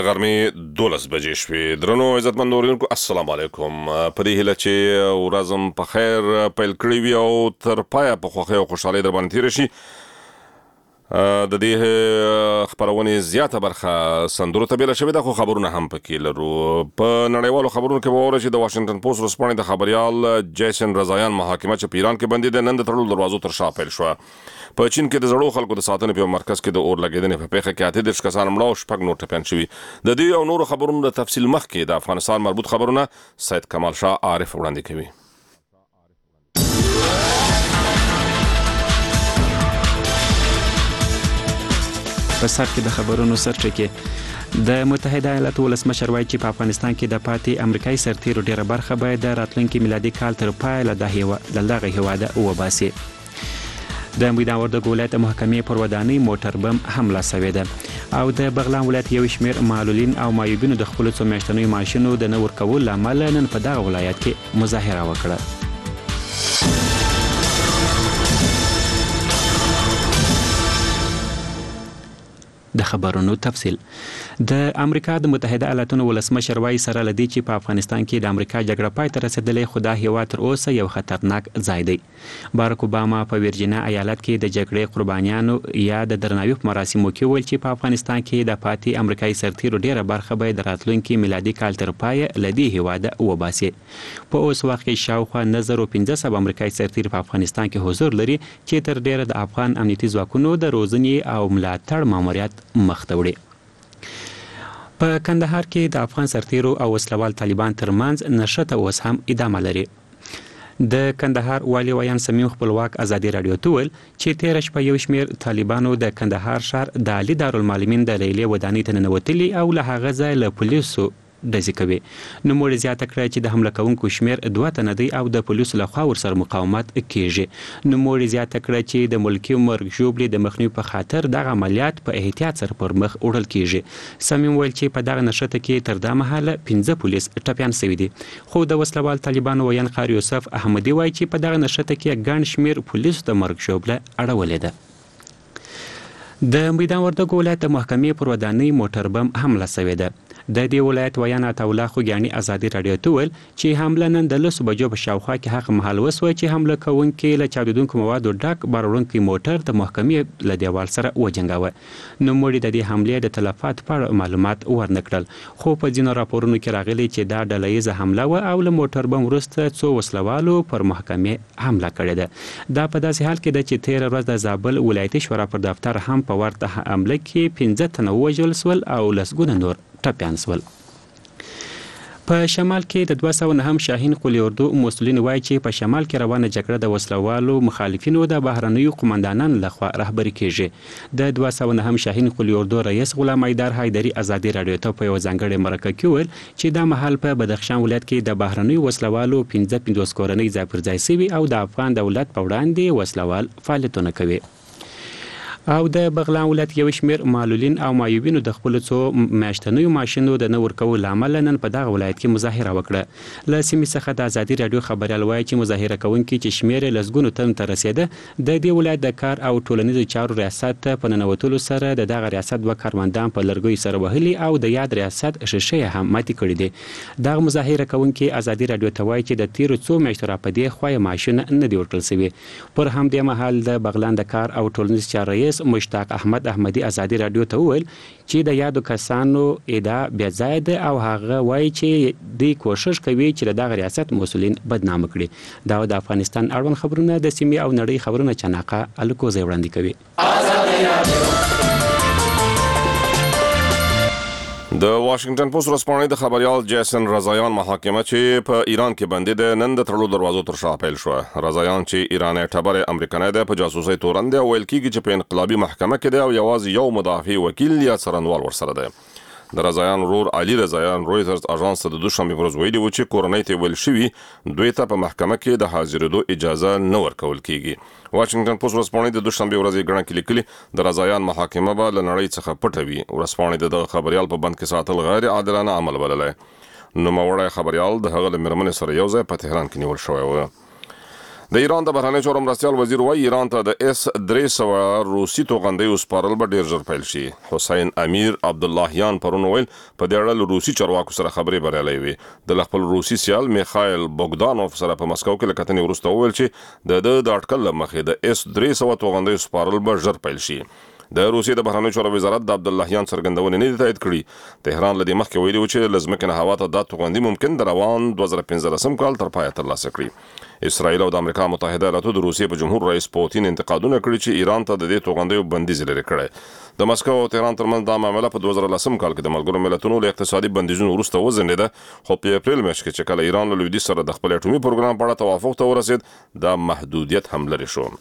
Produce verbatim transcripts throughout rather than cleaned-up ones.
غرمې دولس بجې شوې. درنو عزتمن اورونکو السلام علیکم. په دې هیله چې ورځم په خیر پیل کړی وي او تر پایه په خوښۍ او خوشحالۍ در باندې تېره شي. د دې خبرونې زیاته برخه سندرو ته بیله شوې ده، خو خبرونه هم پکې لرو. په نړیوالو خبرونو کې به واورئ چې د واشنګټن پوسټ ورځپاڼې د خبریال جیسن رضایان محاکمه چې په ایران کې بندي ده، نن د تړلو دروازو تر شا پیل شوه. په چین کې د زړو خلکو د ساتنې په مرکز کې د اور لګېدنې په پیښه کې اته دېرش کسان مړه او شپږ نور ټپیان شوي. د دې او نورو خبرونو د تفصیل مخکې د افغانستان مربوط خبرونه سید کمال شاه عارف وړاندې کوي. په سر کې د خبرونو سرټکی د متحده ایالاتو ولسمشر وایي چې په افغانستان کې د پاتې امریکایي سرتیرو ډیره برخه باید د راتلونکي میلادي کال تر پایه له دغه هیواده وباسي. د میدان وردګ ولایت محکمې پر ودانۍ موټر بم حمله شوې ده او د بغلان ولایت یو شمېر معلولین او معیوبینو د خپلو څو میاشتنیو معاشونو د نه ورکولو له امله نن په دغه ولایت کې مظاهره وکړه. د خبرونو تفصیل. د امریکا د متحده ایالاتونو ولسمشر وایي سره لدی چې په افغانستان کې د امریکا جګړه پای ته رسیدلې، خو دا هیواد تر اوسه یو خطرناک ځای دی. باراک اوباما په ویرجینیا ایالت کې د جګړې قربانیانو یا د درناوي په مراسمو کې ویل چې په افغانستان کې د پاتې امریکایي سرتیرو ډیره برخه به د راتلونکي میلادي کال تر پایه لدی هیواده وباسي. په اوس وخت کې شاوخوا نه زره او پنځه سوه امریکایي سرتیر په افغانستان کې حضور لري چې تر ډیره د افغان امنیتي ځواکونو د روزنې او ملاتړ ماموریت مخ ته وړي. په کندهار کې د افغان سرتیرو او وسلوال طالبان ترمنځ نښته اوس هم ادامه لري. د کندهار والي ویان سمیم خپلواک ازادي راډیو ته ویل چې تېره شپه یو شمېر طالبانو د کندهار ښار د علي دارالمعلمین د لیلې ودانۍ ته ننوتلي او له هغه ځایه له پولیسو ډزې کوي. نوموړي زیاته کړه چې د حمله کوونکو شمېر دوه تنه دی او د پولیسو لخوا ورسره مقاومت کیږي. نوموړي زیاته کړه چې د ملکي مرګ ژوبلې د مخنیوي په خاطر دغه عملیات په احتیاط سره پر مخ وړل کیږي. سمیم ویل چې په دغه نښته کې تر دا مهاله پنځه پولیس ټپیان شوي دي، خو د وسلوال طالبانو ویان قاری یوسف احمدي وایي چې په دغه نښته کې ګڼ شمېر پولیسو د مرګ ژوبله اړولې ده. د میدان وردګ ولایت د محکمې پر ودانۍ موټر بم حمله شوې ده. د دې ولایت ویان عطاالله خوږیاني ازادي راډیو ته ویل چې حمله نن د لسو بجو په شاوخوا کې هغه مهال وسوه چې حمله کوونکي له چاودېدونکو موادو ډک باروړونکی موټر د محکمې له دیوال سره وجنګاوه. نوموړي د دې حملې د تلفاتو په اړه معلومات ورنه کړل، خو په ځینو راپورونو کې راغلي چې دا ډله ییزه حمله وه او له موټر بم وروسته څو وسلوالو پر محکمې حمله کړې ده. دا په داسې حال کې ده چې تېره ورځ د زابل ولایتي شورا پر دفتر هم په ورته حمله کې پنځه تنه ووژل سول او لسګونه نور ټپیان سول. په شمال کې د دوه سوه نهم شاهین قلي اردو مسؤلین وایي چې په شمال کې روانه جګړه د وسلوالو مخالفینو د بهرنیو قومندانانو لخوا رهبري کیږي. د دوه سوه نهم شاهین قلي اردو رئیس غلام ایدر حیدري ازادي راډیو ته په یو ځانګړي مرکه کې ویل چې دا مهال په بدخشان ولایت کې د بهرنیو وسلوالو پنځه پنځوس کورنۍ ځای پر ځای سوي او د افغان دولت په وړاندې وسلوال فعالیتونه کوي. او د بغلان ولایت یو شمېر معلولین او معیوبینو د خپلو څو میاشتنیو معاشونو د نه ورکولو له امله نن په دغه ولایت کې مظاهره وکړه. له سیمې څخه د ازادي راډیو خبریال وایي چې مظاهره کوونکي چې شمېر یې لسګونو تنو ته رسېده، د دې ولایت د کار او ټولنیزو چارو ریاست ته په ننوتلو سره د دغه ریاست دوه کارمندان په لرګیو سره وهلي او د یاد ریاست ښیښې یې هم ماتې کړي دي. دغه مظاهره کوونکي ازادي راډیو ته وایي چې د تیرو څو میاشتو راپدې خوا یې معاشونه نه دي ورکړل شوي. پر همدې مهال د بغلان د کار او ټولنیز چارو رئیس مشتاق احمد احمدي ازادي راډیو ته وویل چې د یادو کسانو ادعا بې ځایه ده او هغه وایي چې دوی کوشش کوي چې د دغه ریاست مسؤلین بدنامه کړي. دا د افغانستان اړوند خبرونه د سیمې او نړۍ خبرونه چناقه الکوزی وړاندې کوي. د واشنګټن پوسټ ورځپاڼې د خبریال جیسن رضایان محاکمه چې په ایران کې بندي ده، نن د تړلو دروازو تر شا پیل شوه. رضایان چې ایرانی ټبر امریکایی ده، په جاسوسۍ تورن دی او ویل کېږي چې په انقلابي محکمه کې دی او یوازې یو مدافع وکیل یا څارنوال ورسره دی. د رضایان ورور علي رضایان رویټرز اژانس ته د دوشنبې په ورځ ویلي و چې کورنۍ ته ویل شوي دوی ته په محکمه کې د حاضرېدو اجازه نه ورکول کیږي. واشنګټن پوسټ ورځپاڼې د دوشنبې ورځې ګڼه کې لیکلي د رضایان محاکمه به له نړۍ څخه پټه وي. ورځپاڼې د دغه خبریال په بند کې ساتل غیر عادلانه عمل بللی. نوموړی خبریال د هغه له مېرمنې سره یو ځای په تهران کې نیول شوی و. د ایران د بهرنی چارو مرستیال وزیر وایي ایران ته د اس درې سوه روسي توغندیو سپارل به ډیر ژر پیل شي. حسین امیر عبداللهیان پرون ویل په دې اړه له روسي چارواکو سره خبرې بریالۍ وي. د خپل روسي سیال میخایل بوګدانوف سره په مسکو کې له کتنې وروسته وویل چې د د د اټکل له مخې د اس درې سوه توغندیو سپارل به ژر پیل شي. د روسیې د بهرنیو چارو وزارت د عبداللهیان څرګندونې نه دي تایید کړي. تهران له دې مخکې ویلي و چې له ځمکې نه هوا ته دا توغندي ممکن د روان دوه زره پنځلسم کال تر پایه ترلاسه کړي. اسرائیل او د امریکا متحده ایالاتو د روسیې په جمهور رئیس پوتین انتقادونه کړي چې ایران ته د دې توغندیو بندیز لري کړی. د مسکو او تهران ترمنځ دا معامله په دوه زره لسم کال کې د ملګرو ملتونو له اقتصادي بندیزونو وروسته وځنډېده، خو په اپریل میاشت کې چې کله ایران له لویدیځ سره د خپل اټومي پروګرام په اړه توافق ته ورسېد، دا محدودیت هم لرې شو.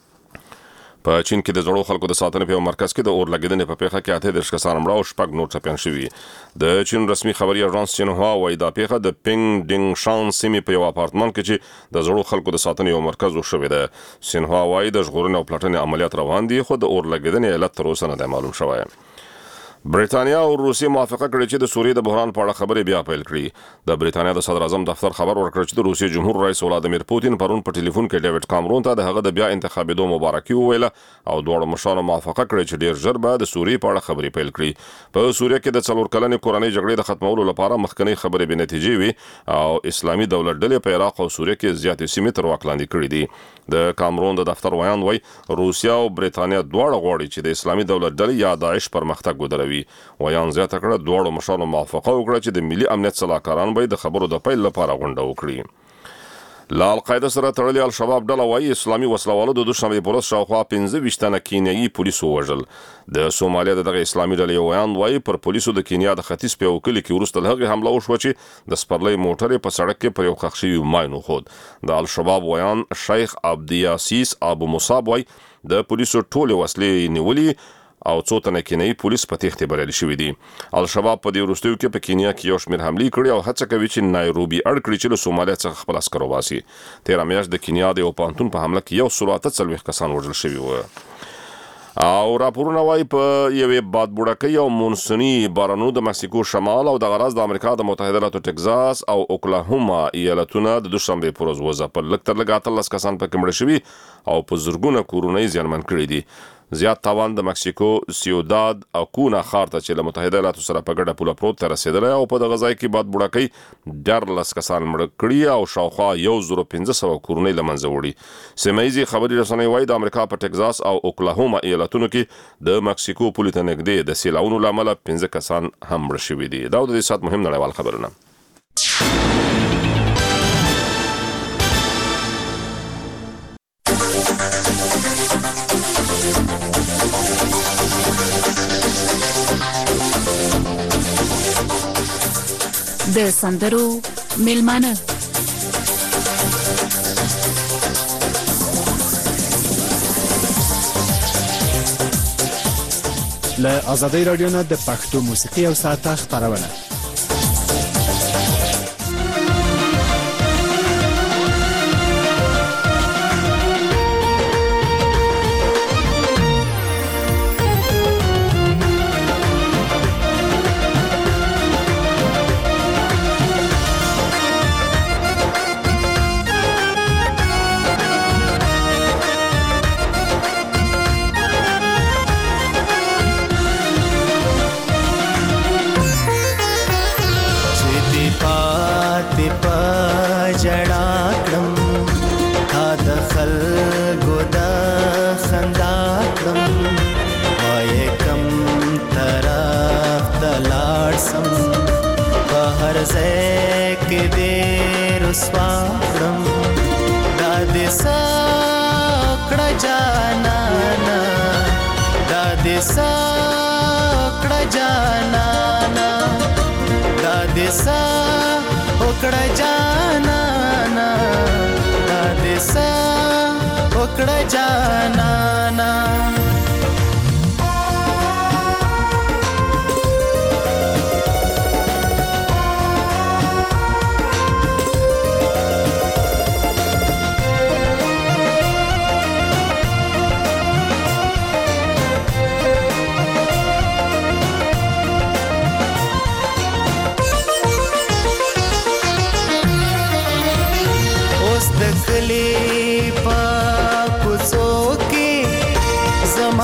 په چین کې د زړو خلکو د ساتنې په مرکز کې د اور لګیدنې په پیښه کې اته دېرش کسان مړه او شپږ نور ټپیان شوي. د چین رسمي خبري اژانس سینهوا وايي دا پیښه د پینګ ډینګ شان سیمې په یو اپارتمان کې چې د زړو خلکو د ساتنې یو مرکز وشوي ده. سینهوا وايي د ژغورنې او پلټنې عملیات روان دي، خو د اور لګیدنې علت تر اوسه نه دی معلوم شوی. برېټانیا او روسیې موافقه کړې چې د سوریې د بحران په اړه خبرې بیا پیل کړي. د برېټانیا د صدر اعظم دفتر خبر ورکړ چې د روسیې جمهور رئیس ولادیمیر پوتین پرون په ټلیفون کې ډیوډ کامرون ته د هغه د بیا انتخابېدو مبارکي وویله او دواړو مشرانو موافقه کړې چې ډیر ژر به د سوریې په اړه خبرې پیل کړي. په سوریه کې د څلور کلنې کورنۍ جګړې د ختمولو لپاره مخکنی خبرې بې نتیجې وي او اسلامي دولت ډلې په عراق او سوریه کې زیاتې سیمې تر واک لاندې کړې دي. د کامرون د دفتر ویان وایي روسیا او برېټانیا دواړه غواړي چې د اسلامي دولت ډلې یا داعش پرمختګ ودروي. ویان زیاته کړه دواړو مشرانو موافقه وکړه چې د ملي امنیت صلاحکاران به د خبرو د پیل لپاره غونډه وکړي. له القاعده سره تړلې الشباب ډله وایي اسلامي وسلوالو د دوشنبې په ورځ شاوخوا پنځه ویشت تنه کینیایي پولیسو وژل. د سومالیا د دغه اسلامي ډلې یو ویان وایي پر پولیسو د کینیا د ختیځ په یو کلي کې وروسته له هغې حمله وشوه چې د سپرلۍ موټر په سړک کې پر یو ښخ شوي ماین وښود. د الشباب ویان شیخ عبدیاسیس ابو مصاب وایي د پولیسو ټولې وسلې نیولي او څو تنه کینیایي پولیس په تېښتې بریالي شوي دي. الشباب په دې وروستیو کې په کینیا کې یو شمېر حملې کړي او هڅه کوي چې نایروبي اړ کړي چې له سومالیا څخه خپل عسکر وباسي. تېره میاشت د کینیا د یو پوهنتون په حمله کې یو سل اته څلوېښت کسان وژل شوي وو. او راپورونه وایي په یوې بادبوړکۍ او مونسوني بارانو د مکسیکو شمال او دغه راز د امریکا د متحده ایالاتو ټکزاس او اوکلاهوما ایالتونه د دوشنبې په ورځ وځپل. لږ تر لږه اتلس کسان پکې مړه شوي او په زرګونه کورونه یې زیانمن کړي دي. زیات تاوان د مکسیکو سیوداد اکونا ښار ته چې له متحده ایالاتو سره په ګډه پوله پروت ته رسېدلی او په دغه ځای کې بادبوړکۍ ډېرلس کسان مړه کړي او شاوخوا یو زرو پنځه سوه کورنۍ له منځه وړي. سیمه ییزې خبري رسنۍ وایي د امریکا په ټکزاس او اوکلاهوما ایالتونو کې د مکسیکو پولې ته نږدې د سیلاونو له امله پنځه کسان هم مړه شوي دي. دا د دې ساعت مهم نړیوال خبرونه. د سندرو میلمانه له آزادۍ رادیو نه د پښتو موسیقي او ساعته خپرونه.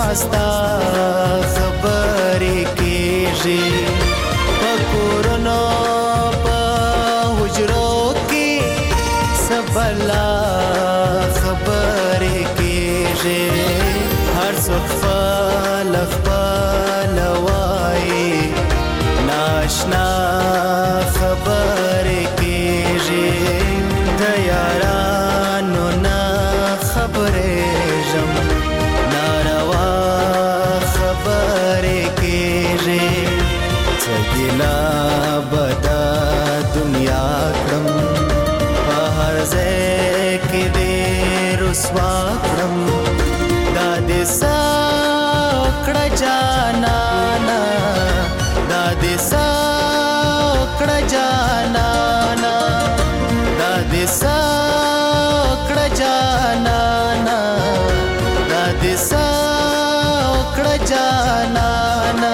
ستا خبرې کېږي په کورونو په حجرو کې سبلا خبرې کېږي هر څوک خپل خپل وایي ناشنا خبرې کېږي د یارانو نه خبرېږم ناروا خبرې کېږي څه ګیله به دا دنیا کړم په هر ځای کې دې رسوا کړم دا دې څه کړه جانانه دا دې څه کړه جانانه دا دې څه کړه جانانه دا دې څه کړه جانانه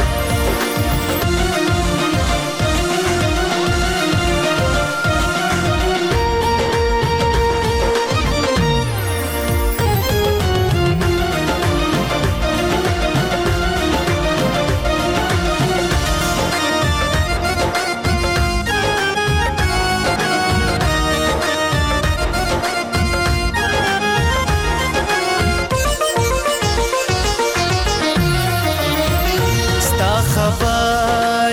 خبر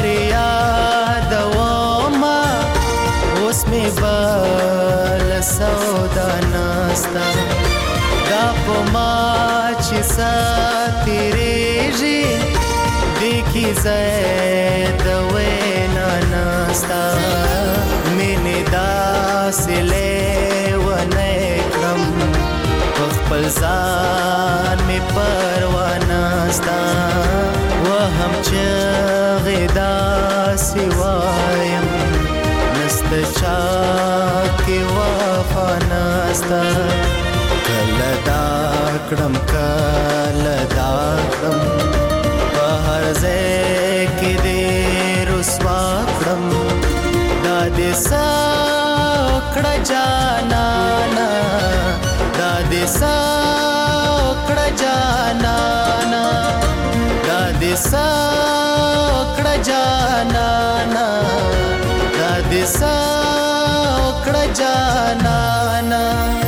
یادوما اوس می بل سودا ناستا دا په ما چې ساتریږي دیکي زید وینا ناستا مینه داسې لیونه کړم په خپل ځان می پروا ناستا وهم چغې داسې وایم نسته چا کې وفا نسته کله دا کړم کله دا کړم په هر ځای کې دې رسوا کړم دا دې څه کړه جانانه دا دې څه کړه جانانه دا دې څه کړه جانانه دا دې څه کړه جانانه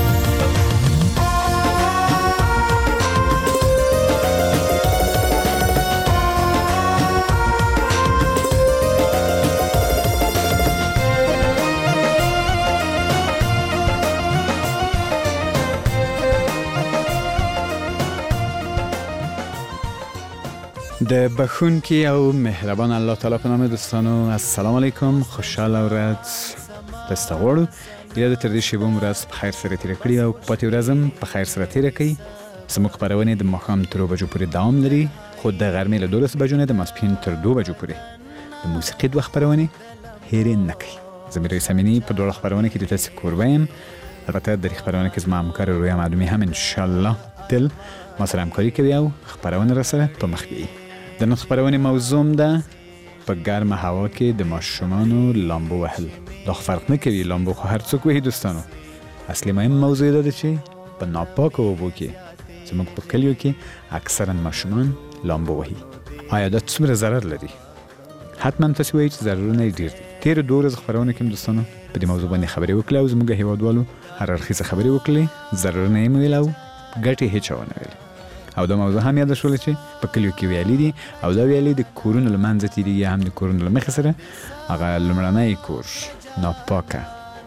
د بخونکی او مهربان الله تعالی په نام دوستانو السلام علیکم خوشاله ورځ تاسو غوړو یاد تر دې شی بم ورځ په خیر سره تیر کړی او پاتې ورځم په خیر سره تیر کړئ زموږ خبرونه د مخام تر بجو پورې دوام لري خو د غرمې له دولس بجو نه د ماسپین تر دو بجو پورې د موسیقي د خبرونه هېر نه کړئ زموږ سمینی په ډول خبرونه کې د تاسو کوربایم البته د خبرونه کې زما همکار رویا معلومي هم ان شاء الله تل ما سره همکاري کوي او خبرونه را سره په مخ بیایي د نن خبرونه موضوع ده په ګرمه هوا کې د ماشومانو لامبو وهل دا فرق نه کوي لامبو خو هر څوک وهي دوستانو اصلي مهم موضوع ده چې په ناپاکو اوبو کې زموږ په کلیو کې اکثرا ماشومان لامبو وهي آیا دا څومره ضرر لري حتما تاسو وایئ چې ضررونه ډیر دي تیر دوه ورځې خبرونه کې دوستانو په دې موضوع باندې خبرې وکړې او زموږ هیوادوالو هر اړخیزه خبرې وکړې ضررونه یې ویل او ګټې هیڅ ونه ویل او دا موضوع هم یاد شول چې په کلیو کې ویلي دي او دا ویلي د کورونو لمنځه تیریږي هم د کورونو لمخې سره هغه لمړنی کور ناپاکه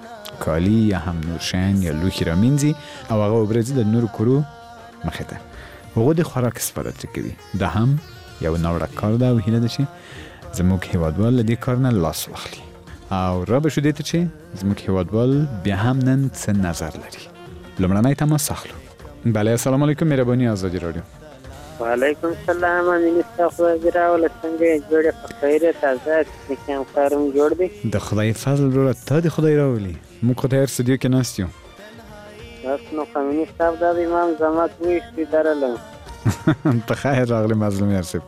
کالی یا هم نورشین یا لوښي رامینځي او هغه وبرځي د نورو کورو مخې ته هغوی د خوراک استفاده ترې کوي دا هم یو ناوړه کار ده او هیله ده چې زموږ هیوادوال له دې کار نه لاس واخلي او را به شو دې ته چې زموږ هیوادوال بیا هم نن څه نظر لري لمړنی تماس اخلو بله السلام علیکم مهرباني آزادی رادیو وعلیکم السلام امین استغفر راول څنګه جوړه په خیر تازه کوم کارم جوړ دی د خدای فضل وروره ته د خدای راولي موږ خو د هر استودیو کې ناست یو تاسو نو قانوني صاحب د امام زمات ویشتي درلم په خیر راغلی مظلوم یارسب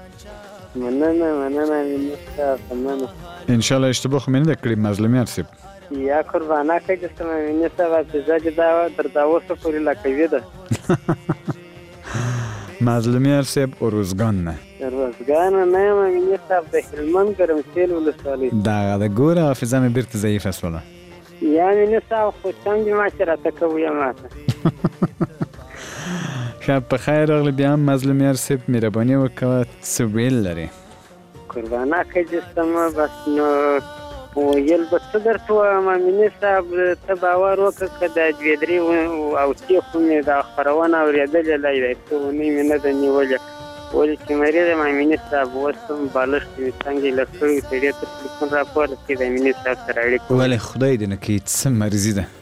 مننه مننه امین استغفر مننه ان شاء الله اشتباه خو مینه کړی مظلوم یارسب یا قربانه کوي چې سم امین استغفر چې زاج دا در دا وسه پوری لا کوي ده مظلومیار صاحب اروزګان نه روزګان نه یم امیني صاحب د هلمند ګرمسېل ولسوالۍ دغه د ګوره حافظه مې بیرته ضعیفه شوله یا امیني صاحب خو څنګه ما چې راته کوي ماته ښه په خیر راغلی بیا هم مظلومیار صاحب مهرباني وکړه څه ویل لرې قربانه کجستمه بس نو ویل به څه درته ووایم امیني صاحب ته باور وکړه که دا دوې درې اوتې خو مې دا خپرونه اورېدلې لا یې څه اونۍ مې نه ده نیولې ولې چې مریض یم امیني صاحب اوس هم بالښت مې څنګه یې لږ کړی سړي ته تلیفون راپورسېد امیني صاحب سره اړیکه ولې خدای دې نه کړي څه مرضي ده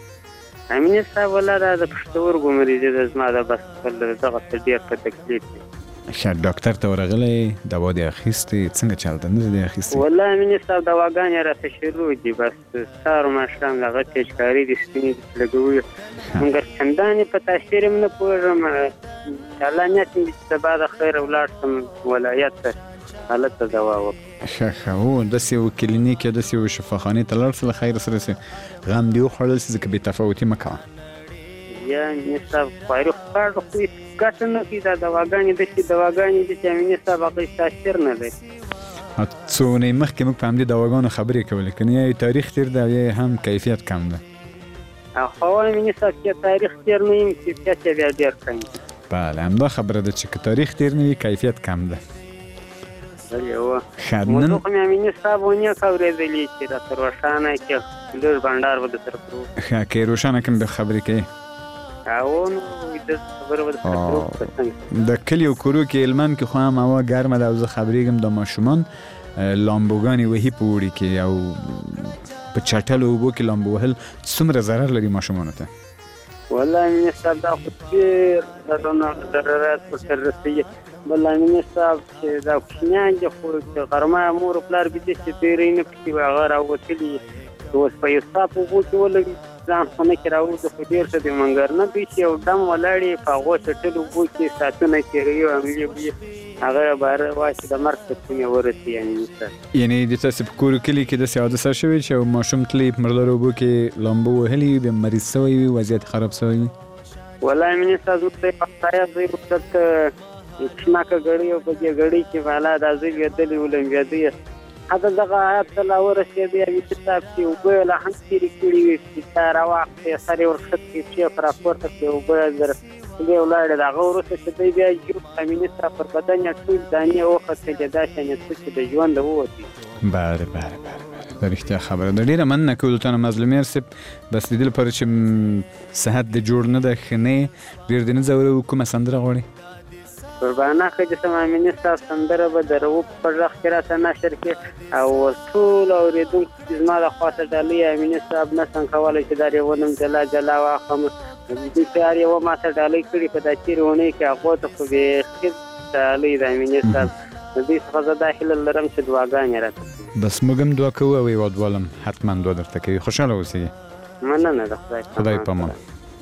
امیني صاحب والله دا د پښتورګو مریضي ده زما ده بس خپل دغه څه ډېر په تکلیف دی ښه ډاکټر ته ورغلی دوا دې اخیستې څنګه چلته نه دې اخیستې والله امیني صاحب دواګانې راته شروع دي بس سهار و ماښام دغه پیچکاري دي سپینې دي لګوي مګر چندانې په تاثیر هم نه پوهېږم انشاءالله نیت مې چې سبا د خیر ولاړ شم ولایت ته هلته دوا وکړم ښه ښه هو داسې یو کلینیک یا داسې یو شفاخانې ته لاړ شه له خیر سره چې غم دې وخوړل شي ځکه بې تفاوتي مه کوه یا امیني صاحب خواري خو کار خو هېڅ ګټه نه کوي دا دواګانې داسې دواګانې دي چې امیني صاحب هغه هېڅ تاثیر نه لري څو اونۍ مخکې موږ په همدې دواګانو خبرې کولې که نه یا یې تاریخ تېر ده او یا هم کیفیت کم ده خو امیني صاحب چې تاریخ تېر نه وي کیفیت یې بیا ډېر کم وي بله همدا خبره ده چې که تاریخ تېر نه وي کیفیت کم ده بلې هو ښه نن موضوع خو مې امیني صاحب ونه اورېدلې چې راته روښانه کړي لږ بنډار به درسره کړو ښه که یې روښانه کړم بیا خبرې کوې او نو د خبره به درسره کړو د کلیو کورو کې هلمند کې خو هم هوا ګرمه ده او زه خبرېږم د ماشومان لامبوګانې وهي په اوړي کې او په چټلو اوبو کې لامبو وهل څومره ضرر لري ماشومانو ته والله امیني صاحب دا خو ډېر ضررونه ضررات ورسره رسوي بل امیني صاحب چې دا کوچنیان دي خو چې غرمه مور و پلار ویده چې ډېری نه پکې هغه راوتلي اوس په یو صاف اوبو کې ولګي ځان خونه کې راوځي خو ډېر ښه دی مګر نه دوی چې یو دم ولاړې په هغو چټلو اوبو کې ساعتونه تېروي او حملې وي هغه باره وایي چې د مرګ ته کومې ورسي امیني صاحب یعنې د تاسې په کور کلي کې داسې حادثه شوې چې یو ماشوم تللی په مردارو اوبو کې لامبو وهلي وي بیا مریض شوی وي وضعیت خراب شوی وي والله امیني صاحب زموږ د پښتایا ځای ورته شناکه ګړۍ او په دې ګړۍ کې والا دا زه لوېدلې ولمبېدی هغه دغه آیات ته لا ورسېدی امیني صاحب چې اوبه یې لا هم تېرې کړي وي چې چا راواخلې سر یې ورښکتې پښې په راپورته کړې اوبه یې در خولې ولاړې د هغه وروسته چې دی بیا یو امیني صاحب پر بدن یې ټول دانې وختلې داسې یعنې څه چې د ژونده ووتې بله بله بله دا رښتیا خبره ده ډېره مننه کوو د تا نه مظلومیار صاحب بس د دې لپاره چې صحت دې جوړ نه ده ښه نه یې ډېر دې نه ځورو کومه سندره غواړې قربانه ښه جسم امیني صاحب سندره به د رؤف په غږ کې راته نشر کړي او ټول اورېدونکي چې زما د خوا ته ډالۍ امیني صاحب نه شم کولی چې دا ریونم جلا جلا واخلم دوی تیار یې و ما ته ډالۍ کړي په دا تېرې اونۍ کې هغو ته خو بیخي ډالۍ د امیني صاحب د دوی څخه زه دا هیله لرم چې دعاګانې راته کوي بس موږ هم دعا کوو او هېوادوال هم حتما دعا درته کوي خوشحاله اوسئ مننه د خدای خدای په امان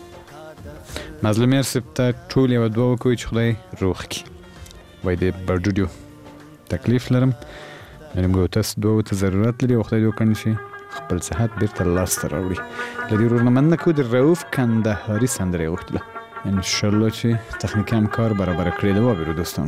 مظلومیار صاحب ته ټول یوه دعا وکوئ چې خدای روغ کړي وایي د برډوډیو تکلیف لرم یعنې موږ تاسو دعا ته ضرورت لري او خدای دې وکړي چې خپل صحت بېرته لاسته راوړي له دې ورور نه مننه کوو د رؤف کندهاري سندره یې غوښتله انشاءالله چې تخنیکي همکار برابره کړې ده وبېرو دوستانو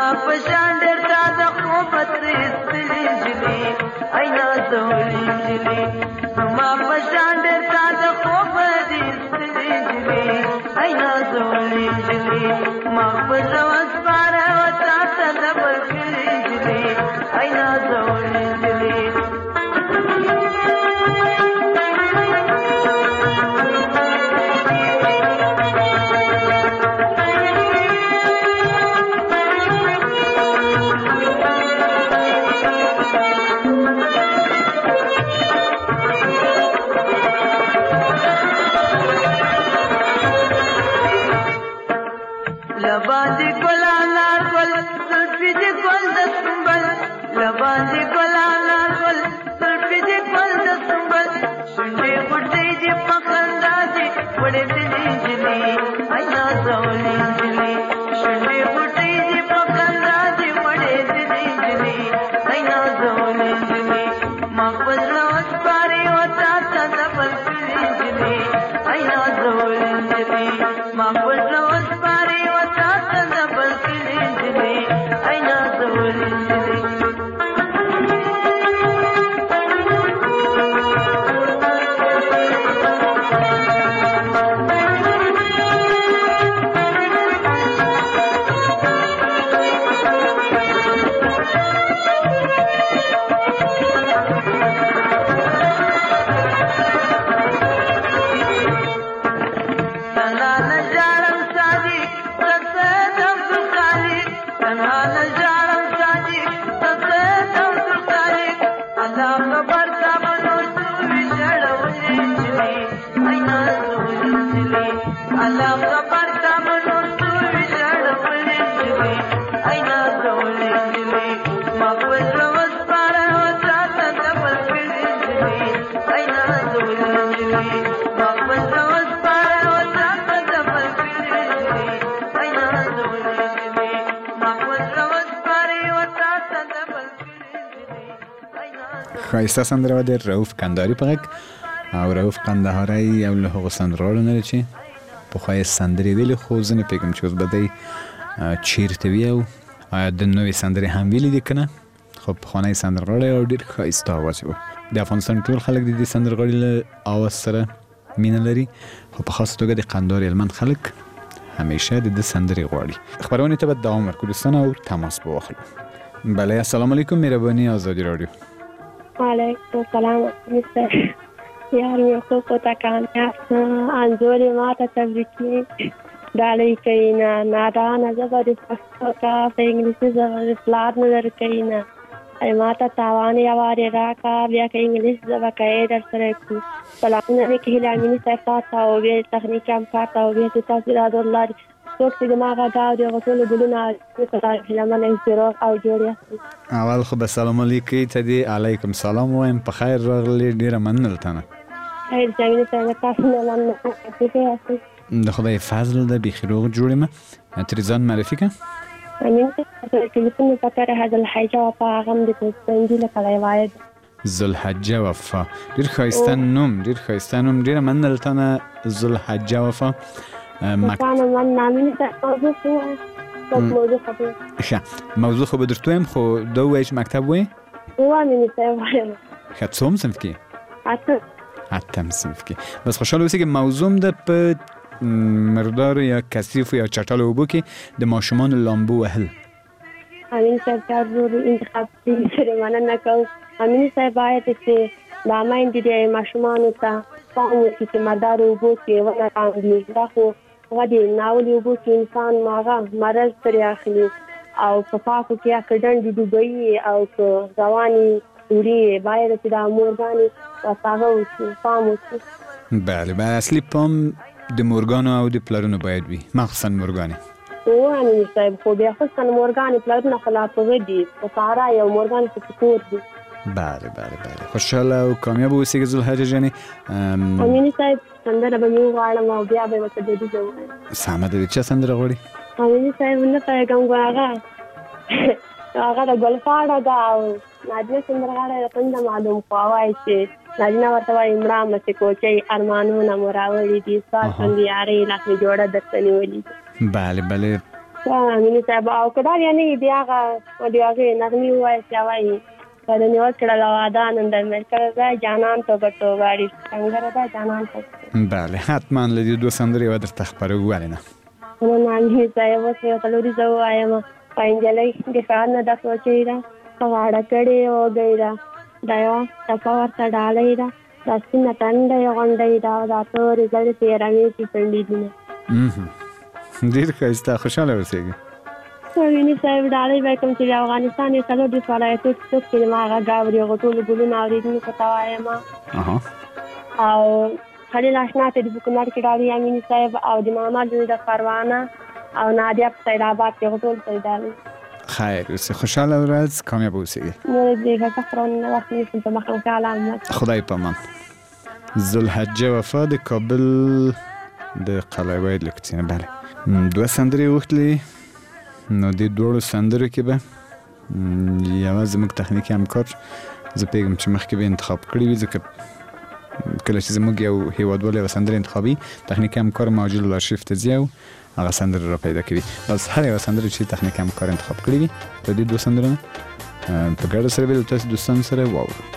پشان ډېر تازه خوب ترې ستړي نجلۍ ای نازولې نجلۍ زما پشان ډېر تازه خوب دې ستړي نجلۍ ای نازولې نجلۍ ما په زړه وسپاره و تا ته صبر کړې نجلۍ ای نازولې نجلۍ لباندې ګلان لار ګل زلفې دې ګل د سنبل لباندې ګلان لار ګل زلفې دې ګل د سنبل شونډې غوټې دې په خندا دې وړېدلې نجلۍ ای نازولې نجلۍ شونډې غوټې دې په خندا دې وړېدلې نجلۍ ای نازولې نجلۍ ما خپل زړه وسپارې و تا ته صبر کړې نجلۍ ای نازولې نجلۍ ما خپل زړه وسپارې و تا ته صبر کړې نجلۍ ای نازولې نجلۍ ښایسته سندره وه د رؤف کندهاري په غږ او رؤف کندهاری یو له هغو سندرغاړو نه دی چې پخوا یې سندرې ویلې خو زه نه پوهېږم چې اوس به دی چیرته وي او آیا د نوې سندرې هم ویلې دي که نه خو پخوانی سندرغاړی او ډېر ښایسته اواز و د افغانستان ټول خلک د دې سندرغاړي له اواز سره مینه لري خو په خاصه توګه د قندهار هلمند خلک همیشه د ده سندرې غواړي خپرونې ته به دوام ورکړو دوستان او تماس به واخلو بله السلام علیکم مهرباني آزادی رادیو علیکم السلام مستر یار می خوب تا کامیاب انجوری ما تا تبریکی ډالۍ کوي نه نادانه ژبه د پښتو کا په انګلیسي ژبه د پلار نه درکوي نه ای ما ته تاوان یوارې راکړه بیا که انګلیس ژبه کوې در سره کړو سلامونه مې کې هیله امیني صاحب تا ته او بیا تخنیکي همکار ته او بیا چې تاسو رادالله څوک چې زما غږ اوري هغه ټولو ګلونه هیلهمن یم چې روغ او جوړ یاست اول خو به سلام علیکم ته دې علیکم سلام وایم په خیر راغلې ډېره مننه له تا نه خیر چې امیني صاحب تاسو نه مننه ښه یاست د خدای فضل ده بیخي روغ جوړ یم ترې ځان معرفي که امین صاحب ټلیفون مې پکاره هذا الحجه وفا هغه هم د کوستنجي له کلی واید ذوالحجه وفا ډېر ښایسته نوم ډېر ښایسته نوم ډېره مننه له تا نه ذوالحجه وفا مکانه من نامیني صاحب موضوع څه وایي موضوع خبره ښه موضوع خو به درته ویم خو دا ووایې چې مکتب وایې هو امیني صاحب وایم ښه څوم صنف کې اته اتم صنف کې بس خوشحاله اوسې چې موضوع ده په مردار یا کثیف یا چټلو اوبو کې د ماشومانو لامبو وهل امین صاحب کار زور انتخاب سره مننه کوم امین صاحب باید چې دا مایندې د ماشومانو ته پام وکړي چې مردار اوبو کې ونه کاندي دا خو هغه د ناولې اوبو کې انسان هغه مرض ترې اخلي او په پاکو کې اکسیډنټ ډوبوي او که روانې وړي باید چې دا مورګانې ورته هغه وشي پام وکړي بله بله اصلي پام د مورګانو او د پلرونو باید وي مخصوصا مورګانې هو امین صاحب خو بیا خصوصا مورګانې پلرونه خو لا پوهه دي په سهارا یو مورګانې په کور دي بله بله بله خوشحاله او کامیاب اوسئ ذوالحجه جانې امین صاحب سندره به مې وغواړم او بیا به یې ورته دودیزه ووایم سمه ده د چا سندره غواړي امین صاحب نه پوهېږم خو هغه هغه د ګلفاړه ده او نادینه سندرغاړی راته نه معلوم خو وایي چې نادینه ورته وایي مړه مسې کوچۍ ارمانونه مو راوړي دي ستا څنګه یارۍ لاس مې جوړه درته نیولي دي بله بله امیني صاحب او کدا یعنی دی هغه دی هغه نغمي وای چې وای په دې وخت کې لا وادان اندر مرکز جانان تو بټو غاړي څنګه را جانان تو بله حتما لدی دو سندري و در تخبرو ولینه نو امیني صاحب اوس ته لوري زو وایم پاینځلې د فان نه د سوچیرا واړه کړي او ګیرا دایو تاسو ورته ډالې دا تاسو نه تاندې غونډې دا دا ته رزلټ پیرامي چې پندې دي ډیر ښایسته خوشاله اوسېږي امیني صاحب ډالۍ به کوم چې افغانستان یې څلور دي ولایتو څخه چې ما هغه گاوري او ټول ګلونه اورېدنه کوي وایم او خلیل آشنا ته د بوکنار کې ډالۍ امیني صاحب او د محمد د پروانه او نادیا په سید آباد کې ټول ته ډالۍ خیر اوسه خوشاله ورځ کامیاب اوسئ نو دې هغه فرونه وخت یې په مخه کلام خدای پامان ذوالحجه وفا د کابل د قلعه باید لکتینه بله دوه سندرې وختلې نو د دوړو سندرو کې به یوه زموږ تخنیکي همکار زه پیږم چې مخکې به انتخاب کړي وي ځکه کله چې زموږ یو هیوادوال یوه سندره انتخابي تخنیکي همکار ماجل الارشیف ته ځي او هغه سندره را پیدا کوي بس هر یوه سندره چې تخنیکي همکار انتخاب کړي وي د دې دوه سندرو په ګډه سره به د تاسو دوستانو سره واورو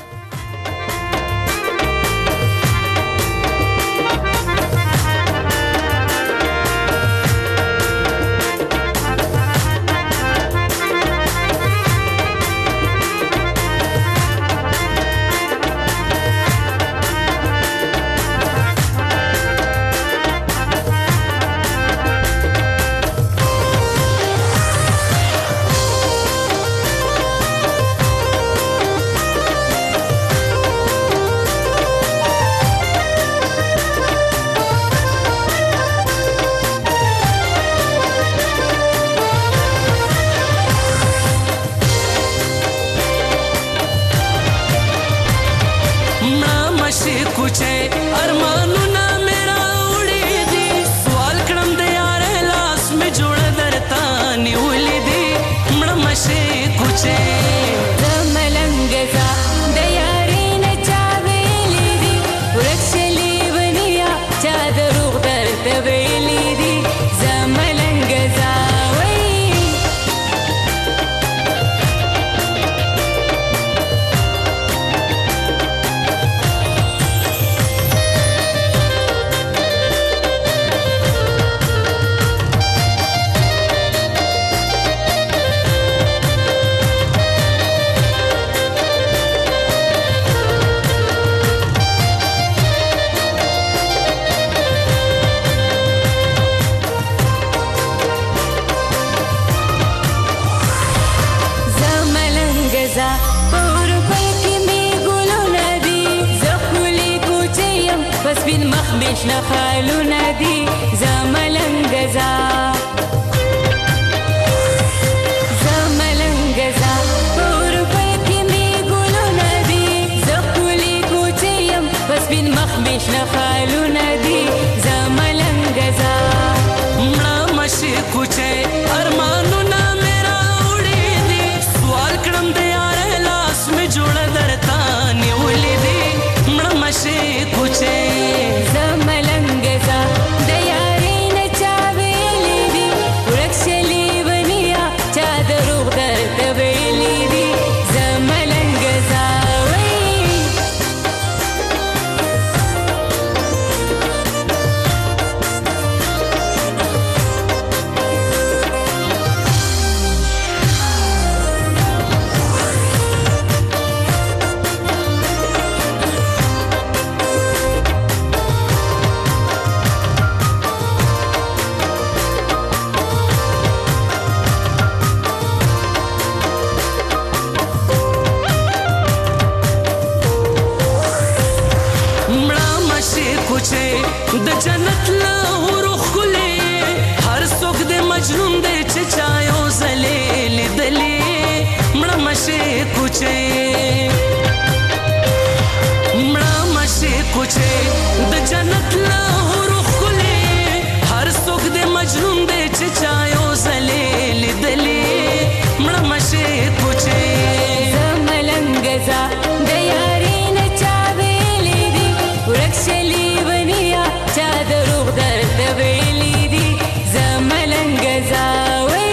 چا دروغ درته ویلي دي زه ملنګ زاوی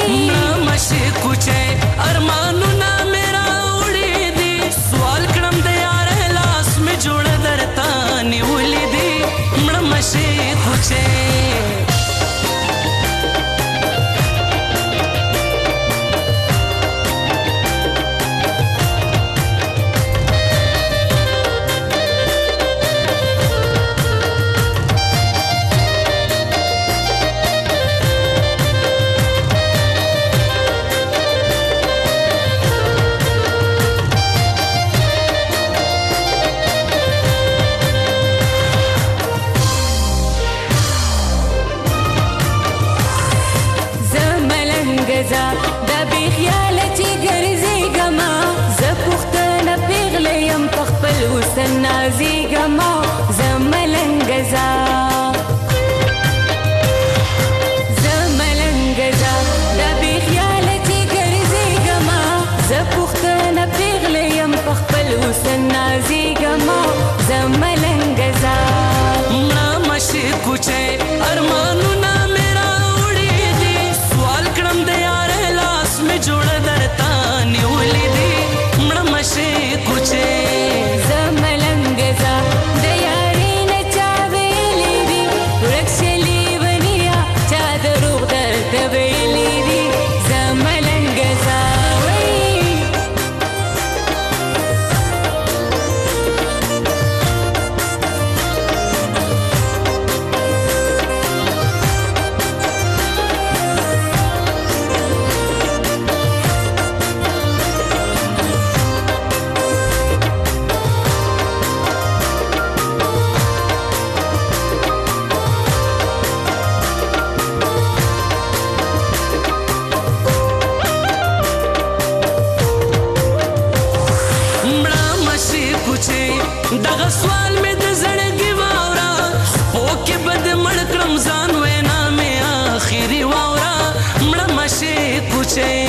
خیال چې ګرځېږمه زه پوښتنه پیغله یم په خپل حسن نازېږمه زه ملنګه زه زه ملنګه زه دا بې خیاله چې ګرځېږمه زه پوښتنه پیغله یم په خپل حسن نازېږمه زه ملنګه زه مړه مشي کوچی ارمانونه مې راوړي دي سوال کړم د یار لاس مې جوړه درته نیولې دي مړه مشي کوچی زه ملنګه زه د یارۍ نه چا ویلي دي ورک شلي ونیا چا دروغ درته ویلي دي زه ملنګه زه دغه سوال مې د زړګي واوره خپو کې به د مړ کړم ځان وینا مې آخري واوره مړه مشي کوچۍ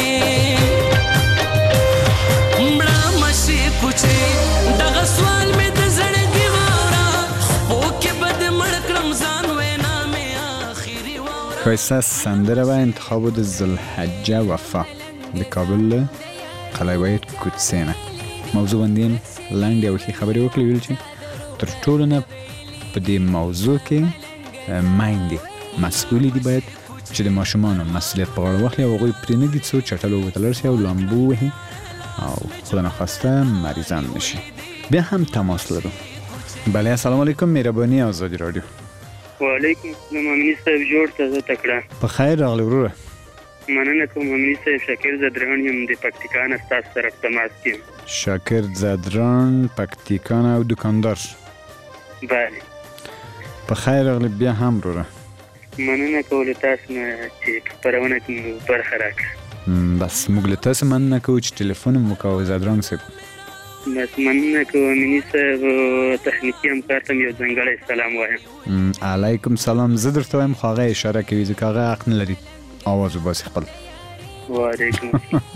مړه مشي کوچۍ دغه سوال مې د زړګي واوره خپو کې به د مړ کړم ځان وینا مې آخري واوره. ښایسته سندره و انتخاب د ذوالحجه وفا د کابل قلعه وید کوڅې نه. موضوع باندې لاندې یو ښې خبرې وکړې ویل چې تر ټولو نه په دې موضوع کې میندې مسؤلې دي باید چې د ماشومانو مسؤلیت په غاړه واخلي او هغوی پرې نه دي څو چټل اوبو ته لاړ شي او لامبو ووهي او خدا نخواسته مریضان نشي. بیا هم تماس لرو. بله السلام علیکم مهرباني آزادي رادیو. وعلیکم السلام امیني صاحب جوړ تازه تکړه په خیر راغلی وروره. مننه کوم امیني صاحب شاکر زدران یم د پکتیکا نه ستاسو سره په تماس کې یم. شاکر زدران پکتیکا نه او دوکاندار. بله په خیر راغلی بیا هم وروره. مننه کوله تاسو نه چې په خپرونه کې مو برخه راکړه. بس موږ له تاسو مننه کوو چې ټلیفون مو وکړو زدران صاحب. بس مننه کوم امیني صاحب تخنیکي همکار ته یو ځانګړی سلام وایم. علیکم سلام. زه درته وایم خو هغه اشاره کوي ځکه هغه حق نه لري آواز وباسي خپل. وعلیکم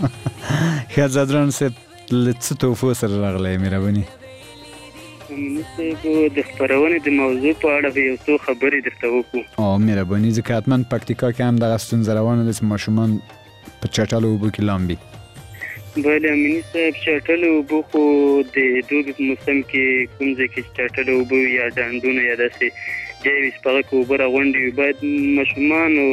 ښه زدران صاحب له څه تحفو سره راغلی مهرباني؟ امیني صاحب د خپرونې د موضوع په اړه به یو څو خبرې درته وکړو. او مهرباني ځکه حتما پکتیکا کې هم دغه ستونزه روانه ده چې ماشومان په چټلو اوبو کې لامبي. بله امیني صاحب چټلو اوبو خو د دوبي په موسم کې کوم ځای کې چټلو اوبه یا ډنډونه یا داسې ځای وي چې په هغه کې اوبه راغونډې وي باید ماشومانو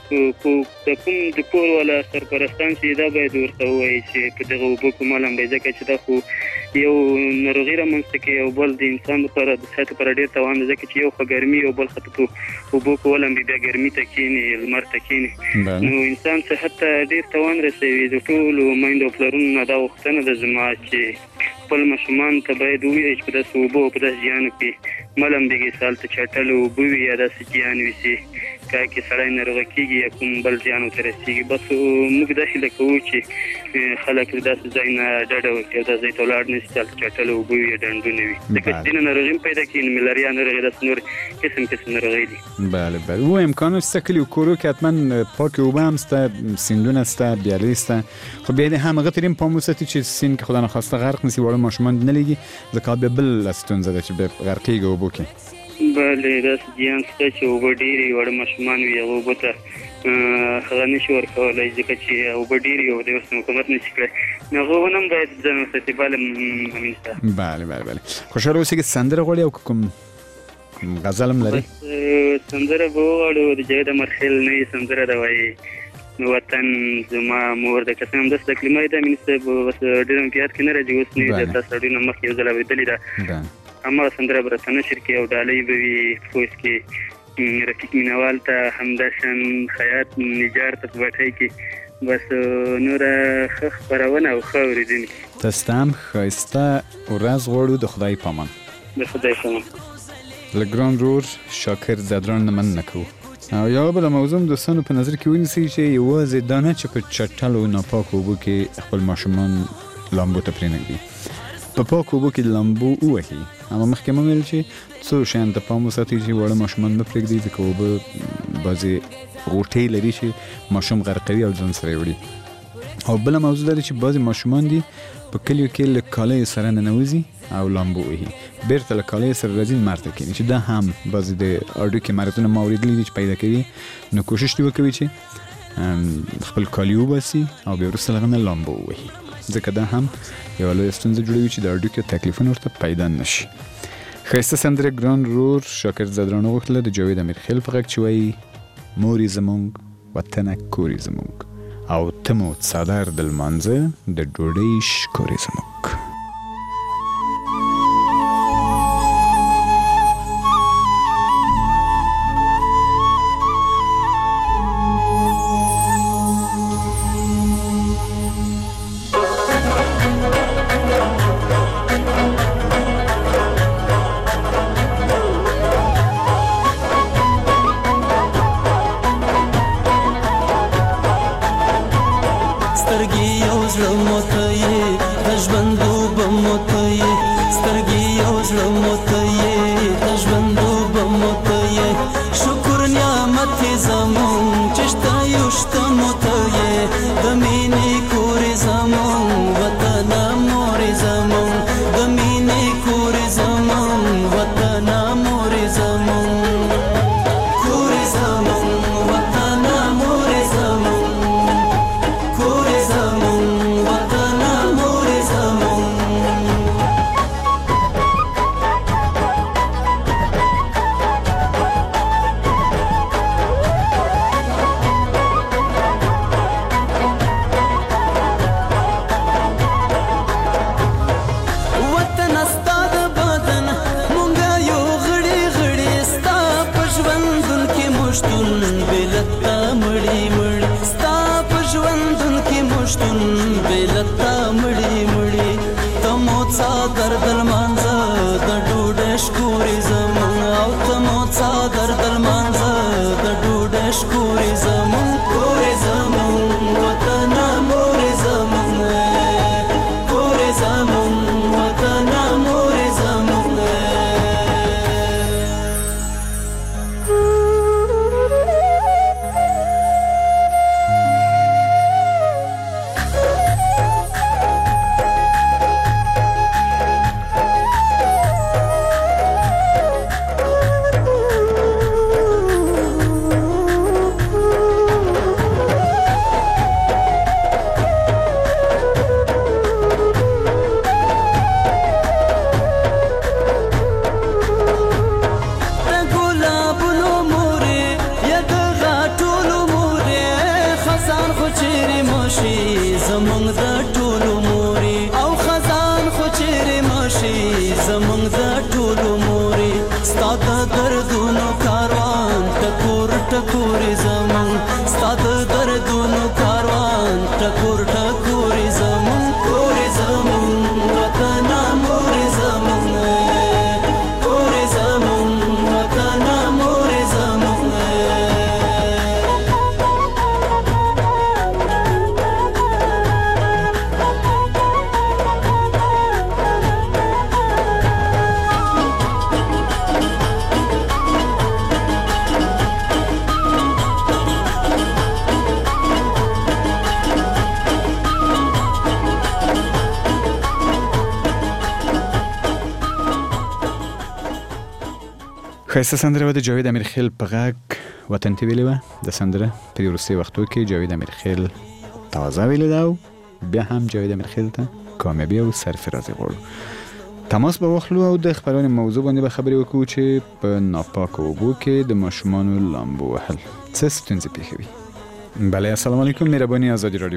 د کوم د کور والا سرپرستان چې دا باید ورته ووایي چې په دغه اوبو کې مه لامبئ ځکه چې دا خو یو ناروغي رامنځته کوي او بل د انسان لپاره د صحت لپاره ډېر تاوان دی ځکه چې یو خو ګرمي او بل خو په اوبو کې ولامبي بیا ګرمي ته کښېني لمر ته کښېني نو انسان صحت ته ډېر تاوان رسوي. د ټولو میندو او پلرونو نه دا غوښتنه ده زما چې خپل ماشومان ته باید ووایي چې په داسې اوبو او په داسې جیانو کې مه لامبېږئ چې هلته چټلې اوبه وي یا داسې جیان وي چې کله کې سړی ناروغه کېږي یا کوم بل زیان ورته رسېږي. بس موږ دا هیله کوو چې خلک داسې ځای نه ډډه وکړي او دا ځای ته ولاړ نه شي چې هلته چټلې اوبه وي یا ډنډونه وي ځکه چې ځینې ناروغي هم پیدا کېږي ملاریا ناروغي داسې نور قسم قسم ناروغۍ دي. بله بله او امکان شته کلي و کورو کې حتما پاکې اوبه هم شته سیندونه شته بیالې شته خو بیا د همغه ترې هم پام وساتي چې سیند کې خدا نخواسته غرق نه شي واړه ماشومان نه لګي ځکه بیا بله ستونزه ده چې بیا غرقېږي اوبو کې. بله داسې جیان شته چې اوبه ډېرې واړه ماشومان وي هغه اوبو ته هغه نه شي ورکولی ځکه چې اوبه ډېرې او د اوس حکومت نه شي کړی نو هغه نه هم باید ځان وساتي. بله امین صاحب. بله بله بله خوشحاله اوسئ که سندره غواړي او کوم غزل هم لري؟ سندره به وغواړو د جاوید امرخیل نوې سندره ده وایي وطن زما مور د قسم همداسې د کلمه ده امین صاحب بس ډېر مې په یاد کې نه راځي اوس نوې ده تاسو ډېر مخکې یو ځل اورېدلې ده هماغه سندره به راته نشر کړي او ډالۍ به وي فوس کې رفیق مینوال ته همداشان خیاط نجار ته په بټۍ کې بس نوره ښه خپرونه او ښه اورېدونکي تاسو ته هم ښایسته ورځ غواړو د خدای په امان. د خدای په امان. له ګران رور شاکر زدران نه مننه کوو. او یو بل موضوع دوستانو په نظر کې ونیسئ چې یوازې دا نه چې په چټلو ناپاکو اوبو کې خپل ماشومان لامبو ته پرېنږدي، په پاکو اوبو کې لامبو ووهي. اما مخکې مو ویل چې څو شیان ته پام وساتئ چې واړه ماشومان مه پرېږدئ، ځکه اوبه بعضې غوټې لري چې ماشوم غرقوي او ځان سره یې وړي. او بله موضوع دا ده چې بعضې ماشومان دي په کلیو کې له کالیو سره ننوځي او لامبو وهي، بیرته له کالیو سره راځي لمر ته کښېني، چې دا هم بعضې د هډوکي مرضونه ما اورېدلي دي چې پیدا کوي. نو کوشش دې وکوي چې خپل کالي وباسي او بیا وروسته له هغه نه لامبو ووهي، ځکه دا هم یوه لویه ستونزه جوړوي چې د هډوکو تکلیفونه ورته پیدا نشي. ښایسته سندره ګران رور شاکر زدران وغوښتله د جاوید امیرخیل په غږ چې وایي مورې زمونږ وطنه کورې زمونږ او ته مو څادر د لمانځه د ډوډۍ شکورې زمونږ. ښایسته سندره وه د جاوید امیرخیل په غږ وطن ته ویلې وه. د سندره په دې وروستیو وختو کې جاوید امیرخیل تازه ویلې ده او بیا هم جاوید امیرخیل ته کامیابي او سرفرازي غواړو. تماس به واخلو او د خپرونې موضوع باندې به خبرې وکړو چې په ناپاکو اوبو کې د ماشومانو لامبو وهل څه ستونزې پېښوي. بله السلام علیکم مهرباني ازادي راډیو.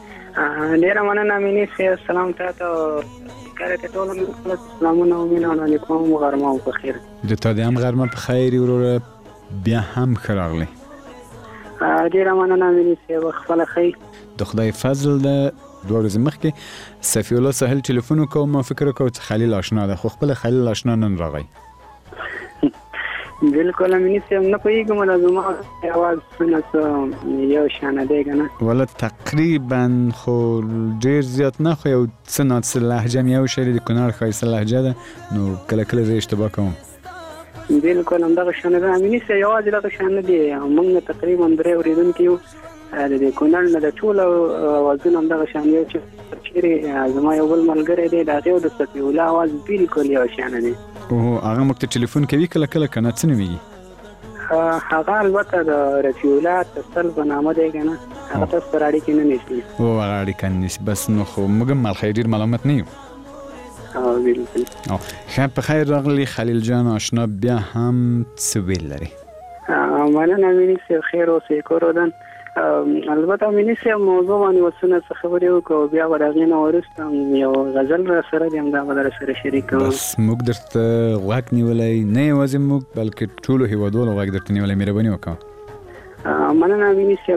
ډېره مننه مینې صاحب، سلام تاته کارته ټول سلامونه او مینه علیکم غرمه او بخیر. د تا دې هم غرمه په خیر وروره، بیا هم ښه راغلی. ډېره مننه مینې صاحب، خپله ښه د خدای فضل ده. دوه ورځې مخکې صفي الله ساحل ټلیفون وکړ، ما فکر وکړ چې خلیل آشنا ده، خو خپله خلیل آشنا نن راغی. بالکل امینی سم نه پوهیږم دا زما اواز څنګه یو شان دی کنه ولا تقریبا خو ډیر زیات نه خو یو څه نه څه لهجه مې یو شری د کونړ ښایسته لهجه ده نو کله کله زه اشتباه کوم بالکل هم دغه شان ده امینی سم یوازې دغه شان دی موږ تقریبا درې اوریدونکو یو د کونړ نه د ټول اوازونه هم دغه شان یو چې زما یو بل ملګری دی د هغه د صفی الله اواز بالکل یو شان دی او هغه موږ ته ټلیفون کوي کله کله کنه څه نومیږي هغه البته د رفیع الله تسل په نامه دی کنه هغه تاسو پر اړیکې نه نیسي او هغه اړیکه نیسي بس نو خو موږ مال خیر ډیر معلومات نه یو او بالکل او خیر په خیر راغلی خلیل جان آشنا بیا هم څه ویل لري مننه مینی سه خیر اوسې کورودن البته مینی سه موضوع باندې وسونه څه خبرې وکړو بیا ورغینه ورستم یو غزل را سره دیم دا بدر سره شریک کوم بس موږ درته غوږ نیولای نه یوازې موږ بلکې ټول هیوادوالو غوږ درته نیولای مهرباني وکړه مننه مینی سه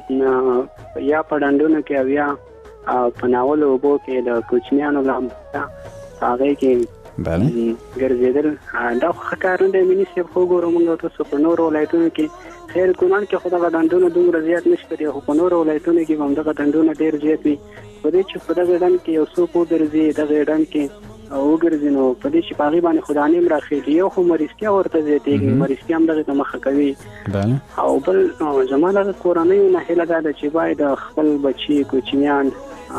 یا په ډنډونو کې بیا په ناول وبو کې د کوچنیانو لام هغه کې بله ګرځیدل دا خکارونه د مینی سه خو ګورم موږ تاسو په نور ولایتونو کې خیر کونړ کې خدای غډندونه دومره زیات نشته دی خو په نور ولایتونو کې هم دغه ډندونه ډیر زیات وي په دې چې په دغه ډند کې یو څو کو درځي دغه ډند کې او ګرځي نو په دې چې پاغي باندې خدای نیم راخېږي یو خو مریضتیا ورته زیاتېږي مریضتیا هم دغه مخه کوي بله او بل زموږ کورنۍ نه هله ده چې باید خپل بچي کوچنیان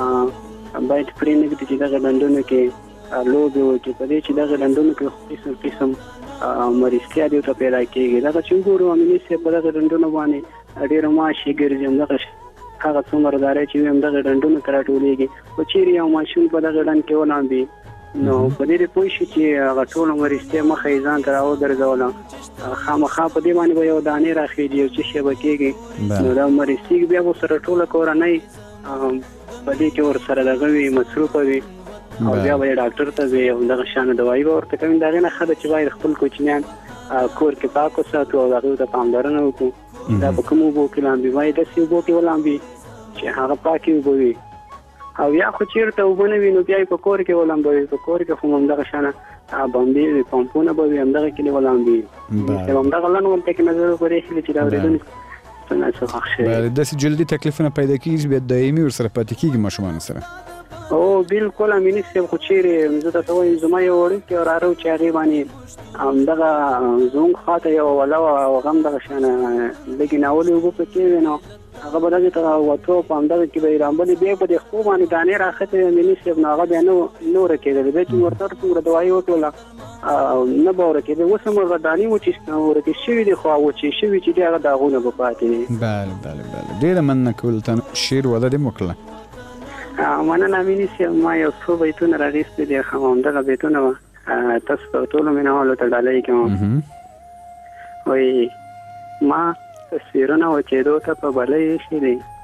باید پرېنګ دي چې دغه ډندونه کې لوګو چې په دې چې دغه ډندونه کې قسم قسم مریضتیا دی ته پیدا کېږي دا چې ګورو امني سي په دغه ډندونو باندې ډېر ماشي ګرځي دغه هغه څومره داري چې هم دغه ډندونو کرا ټولېږي او چیرې یو ماشوم په دغه ډند کې ولاندي نو په دې پوه شي چې هغه ټول مریضتیا مخه ځان تر او درځول خامخا په دې باندې یو دانې راخېږي چې شی بکېږي نو دا مریضتیا بیا وسره ټول کورنۍ په دې کې ور سره دغه وي مصروف وي او بیا به ډاکټر ته وي او دغه شان دوايي ورته کوي دا نه خده چې باید خپل کوچنیان کور کې پاک وساتو او هغه ته پاملرنه وکړو دا په کوم وبو کې لاندې وای د سی وبو کې ولامبي چې هغه پاکي وبوي او یا خو چیرته وبونه وینو بیا په کور کې ولامبي په کور کې هم دغه شان باندې پمپونه به هم دغه کې ولامبي هم دغه لن ولته کې نظر ورې چې دا ورېدل څنګه څه ښه بله داسې جلدي تکلیفونه پیدا کېږي بیا دایمي ورسره پاتې کېږي ماشومانو سره او بالکل امینی سیب خو چیرې زه تاسو وایم زما یو وړوکی وراره چې هغې باندې همدغه زموږ خواته یو وله وه او هغه هم دغه شانه لږې ناولې اوبه پکې وې نو هغه به دغې ته وتو په همدغه کې به یې رامبلې بیا به د خپو باندې دانې راختې وې امیني صاحب نو هغه بیا نه نوره کېدلې بیا چې ورته څومره دوایي وټوله نه به ورکېدې اوس هم هغه دانې و چې ورکې شوي دي خو وچې شوي چې دي هغه داغونه به پاتې دي بله بله بله ډېره مننه کول ته شعر وده دې مو کړله مننه امیني صاحب ما یو څو بیتونه راغېستي دي همدغه بیتونه وه تاسو ته ټولو مینهوالو ته ډالۍ کوم وایي ما تصویرونه وچېدو ته په بله ایښي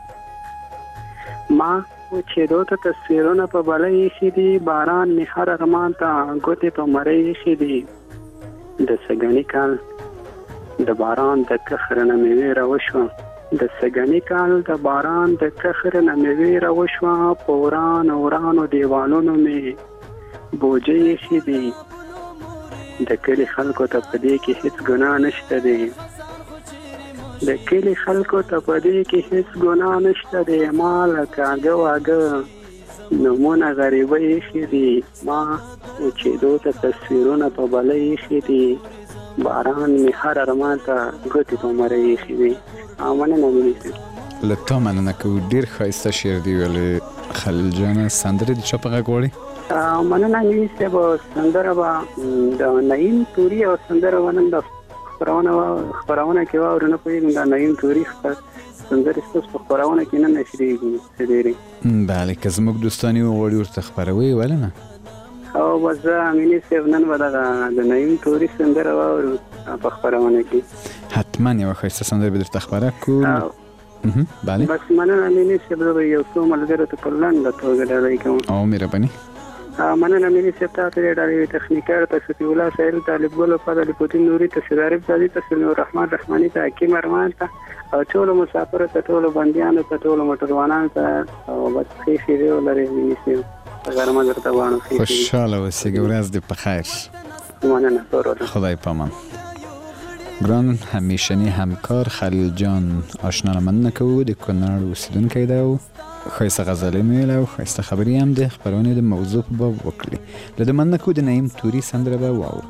دي ما وچېدو ته تصویرونه په بله ایښي دي باران مې هر ارمان ته ګوتې په مرۍ ایښي دي د سږني کال د باران د کخر نه مې ویره وشوه د سږني کال د باران د کخر نه مې ویره وشوه په ورانو ورانو دیوالونو مې بوجۍ ایښي دي د کلي خلکو ته په دې کې هیڅ ګناه نشته دی د کلي خلکو ته په دې کې هیڅ ګناه نشته دی ما لکه اګه واګه نومونه غریبه ایښي دي ما وچېدو ته تصویرونه په بله ایښي دي باران مې هر ارمان ته ګوتې په مره ایښي دي مننه مې له تا مننه کوو ډېر ښایسته شعر دی ویلې خلیل جانه سندرې د چا په غږ غواړې مننه مې صاحب سندره به د نعیم توري او سندره به نن د خپرونه خپرونه کې واورو نه پوهېږم د نعیم توري سندرې ستاسو په خپرونه کې نه نشرېږي څه ډېرې بله که زموږ دوستان یې وغواړي ورته خپروي ولې نه او بس زه امیني صاحب نن به دغه د نعیم توري سندره واورو په خپرونه کې حتما یوه ښایسته سندره به درته خپره کړو بله بس مننه امیني صاحب زه به یو څو ملګرو ته په لنډه توګه ډالۍ کوم او مهرباني مننه امیني صاحب ته ته ډالۍ تخنیکر ته صفي الله سهیل طالب ګل په د پوتین نوري ته سیدارب زادي ته سلیم الرحمن رحماني ته حکیم ارمان ته او ټولو مسافرو ته ټولو بندیانو ته ټولو موټروانانو ته او بس ښې شېبې ولرئ امیني صاحب غرمه درته غواړم خوشحاله اوسېږئ ورځ دې په خیر مننه خدای په امان ګران همیشنی همکار خلیل جان آشنا را مننه کوو د کونړ اوسیدونکی دی او ښایسته غزلې مې ویلې او ښایسته خبرې هم د خپرونې د موضوع په باب وکړې. له ده مننه کوو د نعیم توري سندره به واورو.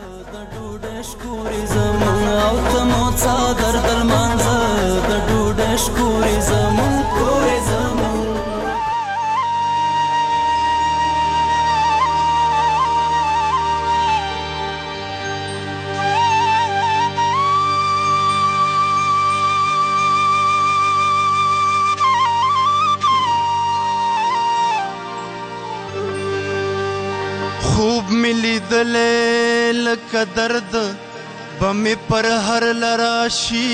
خوب ملی دلے لکا درد بمی پر ہر لراشی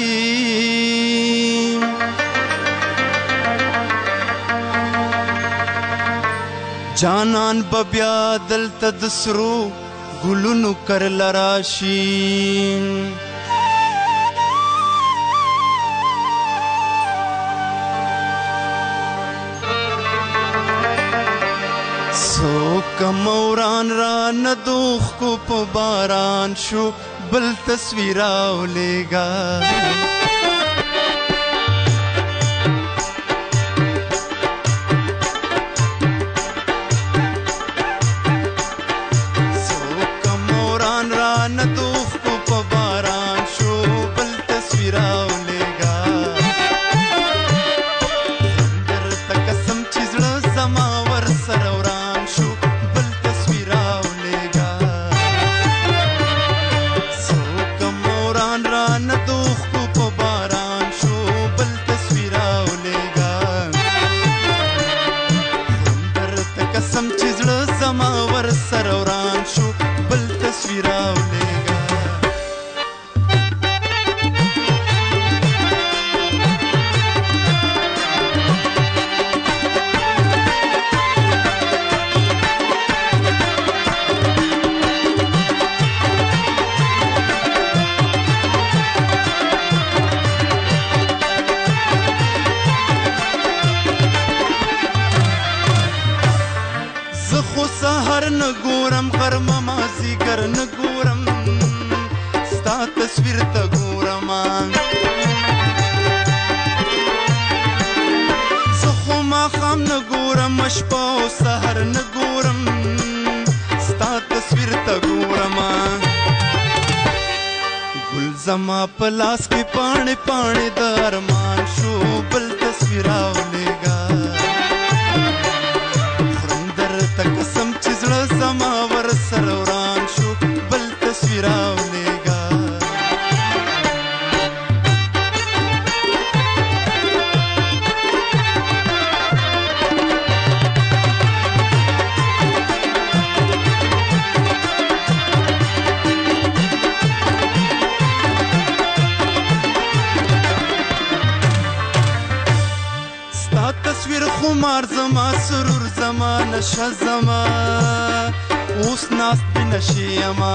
جانان ببیا دل تدسرو گلونو کر لراشی سو کموران را ندوخ کو پا باران شو بل تصویراو لے گا سو کموران را ندوخ کو پا باران شو بل تصویراو لے گا در تکسم چیزڑ زماور سروران سروران شو بل تصویراو لے گا زخو سهر نگورم غرم مازی گر نگورم ستا تصویر تا گورم زخو ما خام نگورم اشپا و سهر نگورم ستا تصویر تا گورم گل زما پلاس کی پانے پانے درمان شو بل تصویراو لے گا قسم چیزڑ زماور سروران شو بل تصویراو لے گا ستا تصویر خمار زما سرور زما نشا زما اوس ناست بی نشی اما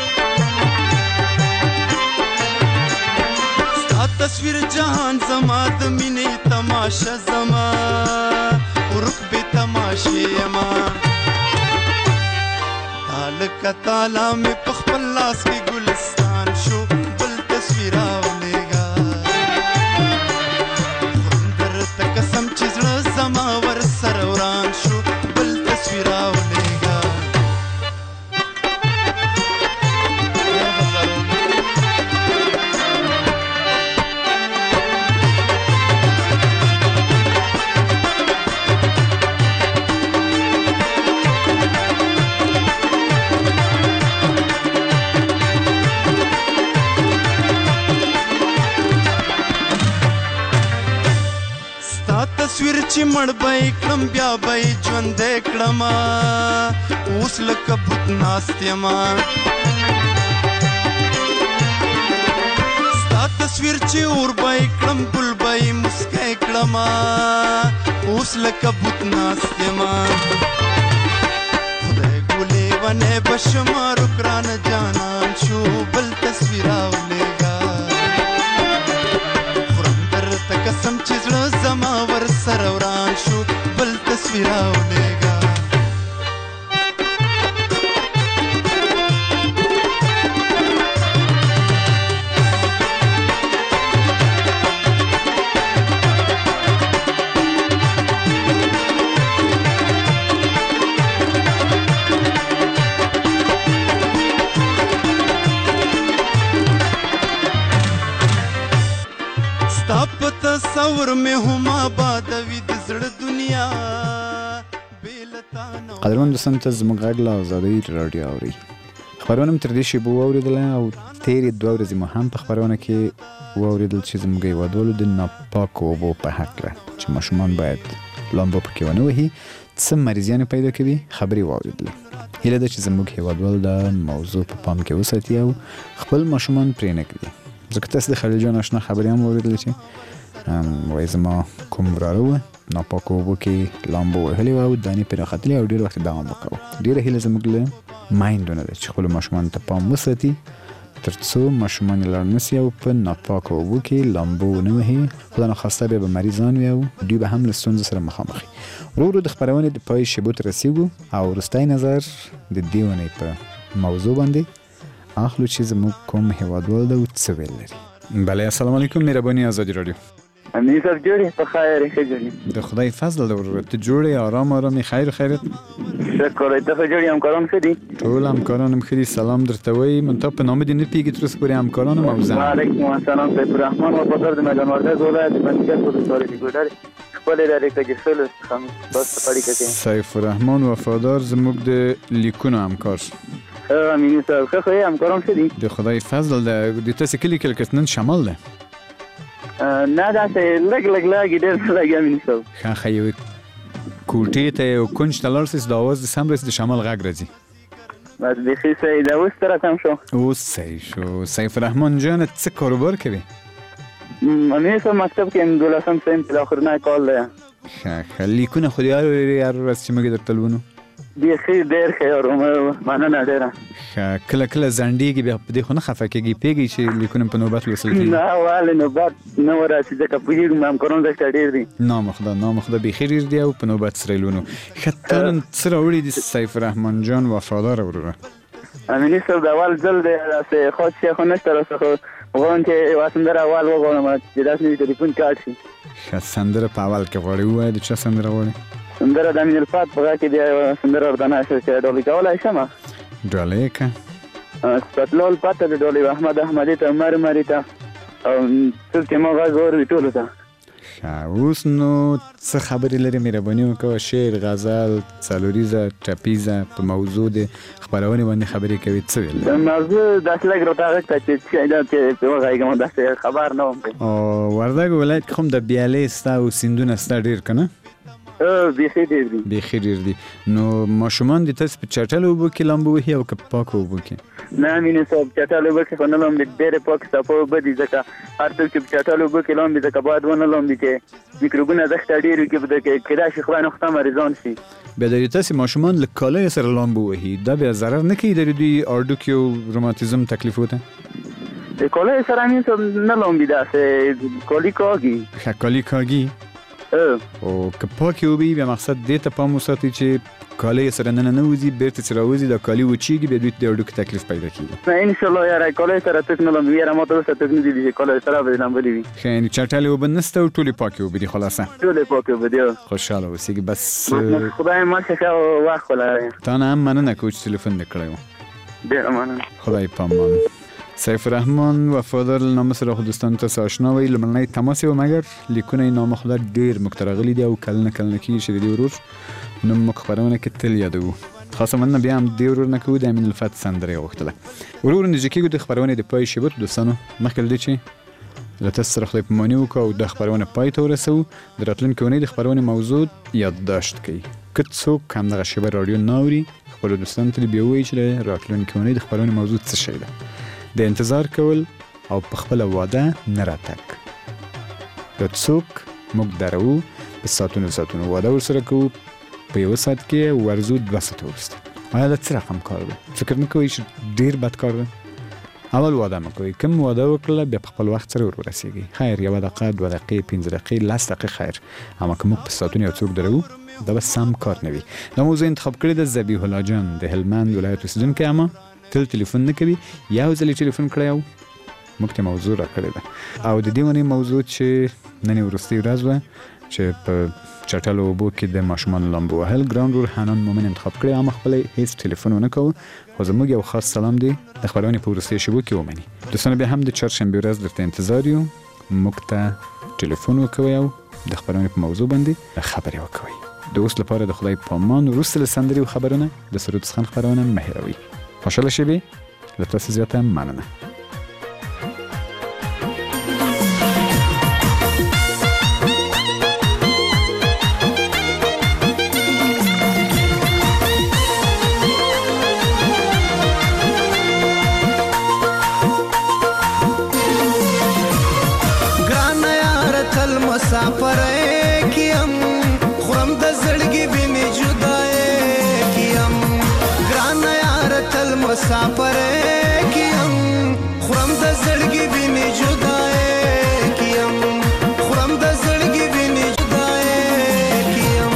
ستا تصویر جہان زما دمینی تماشا زما رکبی تماشی اما تال کا تالا میں پخپل لاس کی گلستان شو بل تصویراو لے گا خندر تکسم چیزڑ زماور سروران شو بل تصویراو لے گا تصویر چی مړ بای کړم بیا بای ژوندې کړم اوس لکه بت ناست یم ستا تصویر چی اور بای کړم ګل بای مسکې کړم اوس لکه بت ناست یم خدای ګلې ونه بشما رکران جانان شو بل تصویراو لے گا خورندر تکسم چیزړه زما ور سروران شو بل تصویراو لے گا قدرمن دوستان ته زموږ غږ له ازادۍ راډیو اوري. خبرونه مو تر دې شیبو واورېدله او تېرې دوه ورځې مو هم په خبرونه کې واورېدل چې زموږ هېوادوالو د ناپاکو اوبو په هکله چې ماشومان باید لامبو پکې ونه وهي څه مریضیانې پیدا کوي خبرې واورېدلې. هیله ده چې زموږ هېوادوال دا موضوع په پام کې وساتي او خپل ماشومان پرې نه کړي. ځکه تاسو د خلیل جان اشنا خبرې هم واورېدلې چې وایي زما کوم وراره و ناپاکو اوبو کې لامبو وهلې وه او دانې پرې راختلې او ډېر وخت یې دوام وکړو. ډېره هیله زموږ له مایندونه ده چې خپلو ماشومانو ته پام وساتي تر څو ماشومان یې لاړ نسي او په ناپاکو اوبو کې لامبو ونه وهي. خدا نخواسته بیا به مریضان وي او دوی به هم له ستونزو سره مخامخ وي. ورو ورو د خپرونې د پای شیبو ته رسیږو او وروستی نظر د دې اونۍ په موضوع باندې اخلو چې زموږ کوم هېوادوال ده او څه ویل لري. بله السلام علیکم مهرباني ازادي راډیو. امیر صاحب جوړې په خیر ښه جوړې د خدای فضل ده ورور ته جوړې آرام آرام خیر خیرت شکر ته ښه جوړې همکاران ښه دي ټول همکاران هم ښه دي سلام درته وایي منتها په نامه دې نه پوهېږي تر اوسه پورې همکاران هم او زه وعلیکم السلام سیف الرحمن وفادار د میدان وردګ ولایت بندیګر ولسوالۍ د ګودر خپلې لارې کجسلو څخه بس په اړیکه کې سیف الرحمن وفادار زموږ د لیکونو همکار امین صاحب ښه ښه همکاران ښه دي د خدای فضل ده د تاسې کلي کې لکه نن شمال ده نه داسې لږ لږ لږ ډېر لږ امین صاحب ښه ښه یو کوټې ته یو کونج ته لاړ سئ د اواز د سم رسي د شمال غږ راځي بس بیخي صحیح ده اوس سره کم شو اوس صحیح شو سیف الرحمن جان څه کاروبار کوي امین صاحب مکتب کې یم دولسم صنف د آخرنی کال دی ښه ښه لیکونه خو دې هر ورځ چې موږ درته لولو بیخي ډېر ښه یارومه مننه ډېره ښه کله کله ځنډېږي بیا په دې خو نه خفه کېږي پوهېږي چې لیکونه په نوبت لوستل کېږي نه ولې نوبت نه ورسي ځکه پوهېږم همکاران درته ډېر دي نامخدا نامخدا بیخي ډېر دي او په نوبت سره یې لولو ښه تا نن څه راوړي دي سیف الرحمن جان وفاداره وروره امیني صاحب د اول ځل دی داسې خاص شی خو نشته راسه خو غواړم چې یوه سندره اول وغواړم چې داسې مې ټلیفون کارت شي ښه سندره په اول کې غواړې ووایه د چا سندره غواړې سندره د امین الفات په غږ کې بیا یوه سندره ورته نشته چې ډالۍ کولی شمه ډالۍ که سپتلال پته د ډالۍ احمد احمدي ته مرمري ته او څوک چې ما غږ اوري ټولو ته ښه اوس نو څه خبرې لرې مهرباني وکړه شعر غزل څلوریزه ټپیزه په موضوع د خپرونې باندې خبرې کوي څه ویل د موضوع داسې لږ راته غږ ته چې څه ده چې وغږېږم داسې خبر نه وم وردګ ولایت کې هم د بیالې سته او سیندونه سته ډېر که نه بیخي ډېر دي بیخي ډېر دي نو ماشومان د تاسې په چټلو اوبو کې لامبو وهي او که په پاکو اوبو کې نه مینې صاحب چټلو اوبو کې خو نه لامبي ډېرې پاکې صفا اوبه دي ځکه هر څوک چې په چټلو اوبو کې لامبي ځکه باید ونه لامبي چې میکروبونه دښته ډېر وي کې کیدای شي خدای نخته مریضان شي بیا د تاسې ماشومان له کالیو سره لامبو وهي دا بیا ضرر نه کوي د دوی هډوکي او روماتیزم تکلیفو ته د کالیو سره مینې صاحب نه لامبي داسې کالي کاږي ښه کالي کاږي او که پاکې اوبه وي بیا مقصد دې ته پام وساتئ چې کالی سره نه نه وځي بیرته چې راوځي دا کالي وچیږي بیا دوی ته د هډوکو تکلیف پیدا کېږي نه انشاءالله یاره کالی سره څوک نه لامبي یاره ما ته اوسه څوک نه دي چې کالی سره به لامبلي وي ښه یعنې چټلې اوبه نشته او ټولې پاکې اوبه دي خلاصه ټولې پاکې اوبه دي خوشحاله اوسېږي بس خدای ماشه ښه وخت ولرئ تا نه هم مننه کوو چې تلیفون دې کړی و ډېره مننه خدای پامان سیف الرحمن وفادار له نامه سره خو دوستانو تاسو آشنا وئ لومړنی تماس یې و مګر لیکونه یې نامخدا ډېر موږ ته راغلي دي او کلونه کلونه کېږي چې د دې ورور نوم موږ خپرونه کې تل یادوو خاصه مننه بیا هم دې ورور نه کوو د امین الفت سندره یې غوښتله ورور نږدې کېږو د خپرونې د پای شیبو دوستانو مخکې له دې چې له تاسو سره خدای پاماني وکړو او د خپرونه پای ته ورسوو د راتلونکې اونۍ د خپرونې موضوع یادداشت کړئ که څوک همدغه شیبه راډیو نه اوري خپلو دوستانو ته دې بیا ووایي چې د راتلونکې اونۍ د خپرونې موضوع څه شی ده د انتظار کول او په خپله واده نه راتګ که څوک موږ درو په ساعتونو ساعتونو واده ورسره کوو په یوه ساعت کې ورځو دوه ساعته وروسته آیا دا څه رقم کار دی فکر نه کوئ چې ډېر بد کار دی اول واده مه کوئ کوم واده وکړله بیا په خپل وخت سره ور ورسېږئ خیر یوه دقیقه دوه دقیقې پنځه دقیقې لس دقیقې خیر اما که موږ په ساعتونو یو څوک درو دا به سم کار نه وي دا موضوع انتخاب کړې ده ذبیح الله جان د هلمند ولایت اوسېدونکی اما تل تلیفون نه کوي یو ځل یې ټلیفون کړی او موږ ته موضوع را کړې ده او د دې ونې موضوع چې نن یې وروستۍ ورځ وه چې په چټلو اوبو کې د ماشومانو لامبو وهل ګران ورور حنان مومن انتخاب کړی اما خپله هېڅ ټلیفون ونه کوو خو زموږ یو خاص سلام دی د خپرونې په وروستیو شیبو کې ومني دوستانو بیا هم د چهارشنبې ورځ درته انتظار یو موږ ته ټلیفون وکوئ او د خپرونې په موضوع باندې خبرې وکوئ د اوس لپاره د خدای پامان وروسته له سندرې او خبرونه د سرود څخه خبرونه مهروي. خوشاله شئ له تاسو زیاته مننه. مسافر کیم خورم د زړګي بینې جدای کیم ګران یار تل مسافر کیم خورم د زړګي بینې جدای کیم خورم د زړګي بینې جدای کیم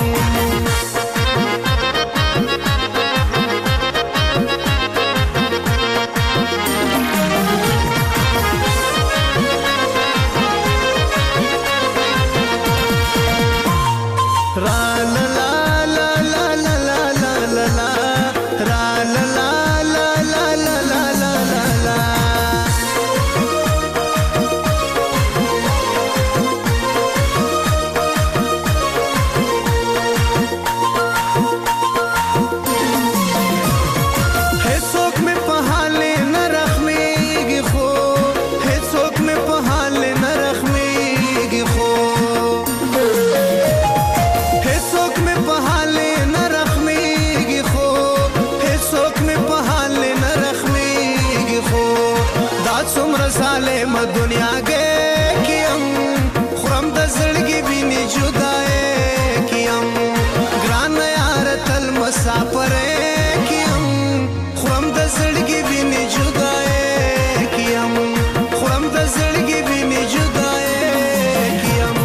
دنیا گے کیم خورم د زړګي بینې جدای کیم ګران یار تل مسافر کیم خورم د زړګي بینې جدای کیم خورم د زړګي بینې جدای کیم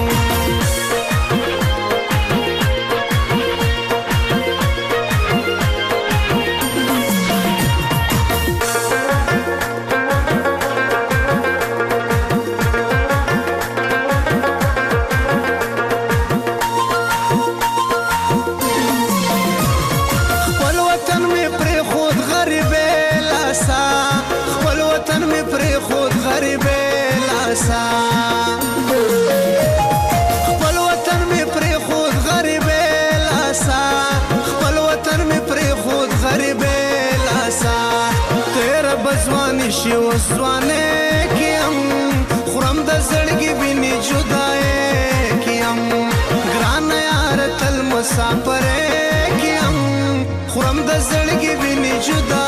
خپل وطن می پرې خود غریب لاسا خپل وطن می پرې خود غریب لاسا تیر بزوانی شي وسوانه کیم خورم د زړګي بینې جدای کیم ګران یار تل مسافر کیم خورم د زړګي بینې جدای